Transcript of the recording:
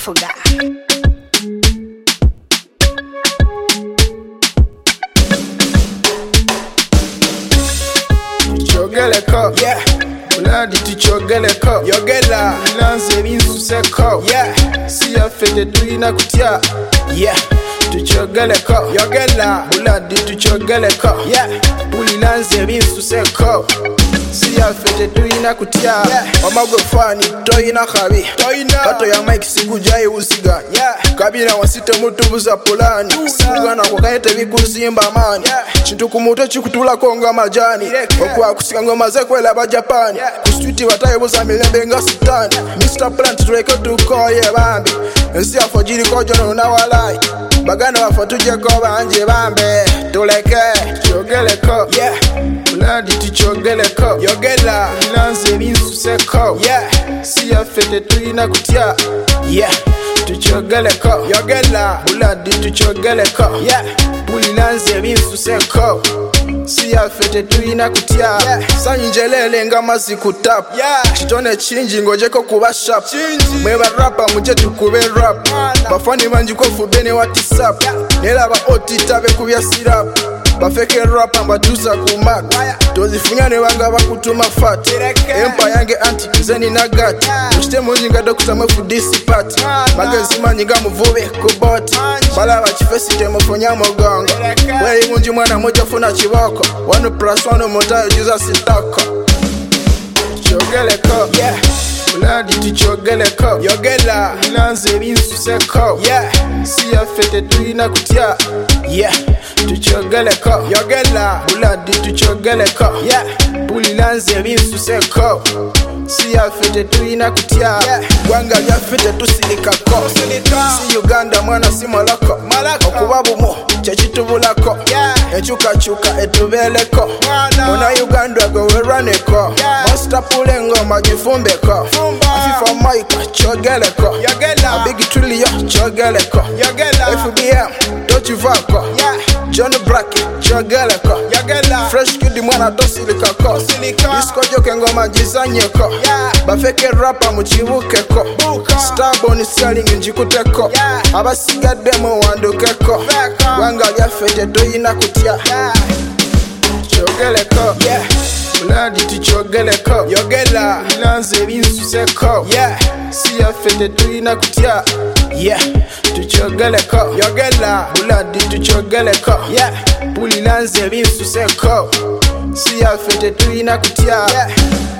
Fuga. Chogeleko, yeah. Bloody to chogeleko, yogela. Lanze binseko, yeah. Siya fete tuina kutia, yeah. To chogeleko, yogela. Bloody to chogeleko, yeah. Puli lanze binseko. Siya fete tuina kutia, yeah. Omagwe fani toina kabi, toina. Kato ya Mike sikujai usiga, yeah. Kabina wasite mutubuza polani, sigana kwa kaete vikuzimba mani, yeah. Chintu kumuto chikutula konga majani, okwa kusika ngoma zekwela ba Japan, yeah. Kuswiti watayebuza milembe nga sitani, yeah. Mr. Plant tuleke tukoye bambi, ensi afojiri kojono na walai, bagana wafatuje ko banje bambe, tuleke chogeleko, yeah. Bloody to chogeleko, yogela. Lanze binseko, yeah. Siya fete tuina kutia, yeah. To chogeleko, yogela. Bloody to chogeleko, yeah. Puli lanze binseko. Siya fete tuina kutia, yeah. Sanjelele ngama zikutap, yeah. Chitone chinji ngojeko kuba sharp, mweba rapa muje tukube rap, bafani manji kwa fubene watisap, yeah. Nela ba otitabe kubya sirap, bafeke rapa mbatuza kumak, tozifunyane wanga bakutuma fat, empa yange anti zeni nagati, uchite munjinga dokutama fudisi pati, magazima nyinga muvube kuboti, bala wachifesi temufunya mogongo, wei munji mwana moja funa chiboko, 1+1 mota juza sitoko. Chogeleko, yeah. Bloody to chogeleko, yogela. Lanze binseko, yeah. Siya fete tuina kutia, yeah. To chogeleko, yogela. Bloody to chogeleko, yeah. Puli lanze binseko. Siya fete tuina kutia, yeah. Wanga ya fete tusilikako, si Uganda mwana si malako, okubabu mo chechitubulako, yeah. Echuka etubeleko, mona Uganda go weraneko, yeah. Master pulengo magifumbeko, Afifa Maika chogeleko, yogela. A big trillia chogeleko, yogela. FBM tochivako, yeah. John Black chogeleko, yogela. Fresh kid mwana tosilikako, disco joke ngoma jizanyeko, yeah. Bafeke rapa muchibukeko, Starbone selling njikuteko, yeah. Abasigadde mu wandukeko, wanga lya fete toyina kutia, yeah. Chogeleko, yeah. Bloody to chogeleko, yogela. Lanze binseko, yeah. Siya fete tuina kutia, yeah. To chogeleko, yogela. Bloody to chogeleko, yeah. Puli lanze binseko. Siya fete tuina kutia, yeah.